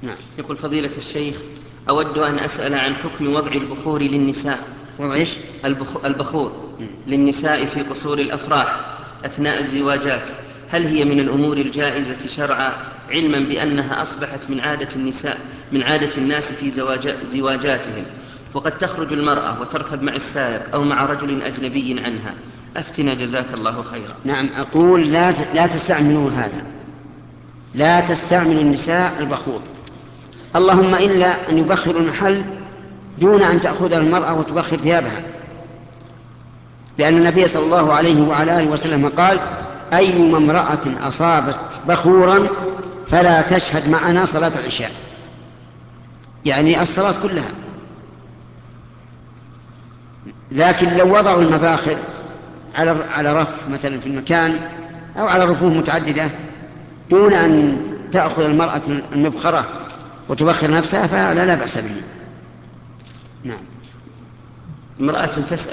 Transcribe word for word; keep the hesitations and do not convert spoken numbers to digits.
نعم. يقول فضيلة الشيخ: أود أن أسأل عن حكم وضع البخور للنساء وضع إيش؟ البخ... البخور للنساء في قصور الأفراح أثناء الزواجات، هل هي من الأمور الجائزة شرعا، علما بأنها أصبحت من عادة النساء من عادة الناس في زواجات زواجاتهم، وقد تخرج المرأة وتركب مع السائق أو مع رجل أجنبي عنها؟ أفتنا جزاك الله خيرا. نعم، أقول لا لا تستعملوا هذا، لا تستعمل النساء البخور، اللهم إلا أن يبخر المحل دون أن تأخذ المرأة وتبخر ثيابها، لأن النبي صلى الله عليه وعلى آله وسلم قال: أيما امرأة أصابت بخورا فلا تشهد معنا صلاة العشاء، يعني الصلاة كلها. لكن لو وضعوا المباخر على على رف مثلا في المكان أو على رفوف متعددة دون أن تأخذ المرأة المبخرة وتبخر نفسها فهذا لا بأس به. نعم. امرأة تسأل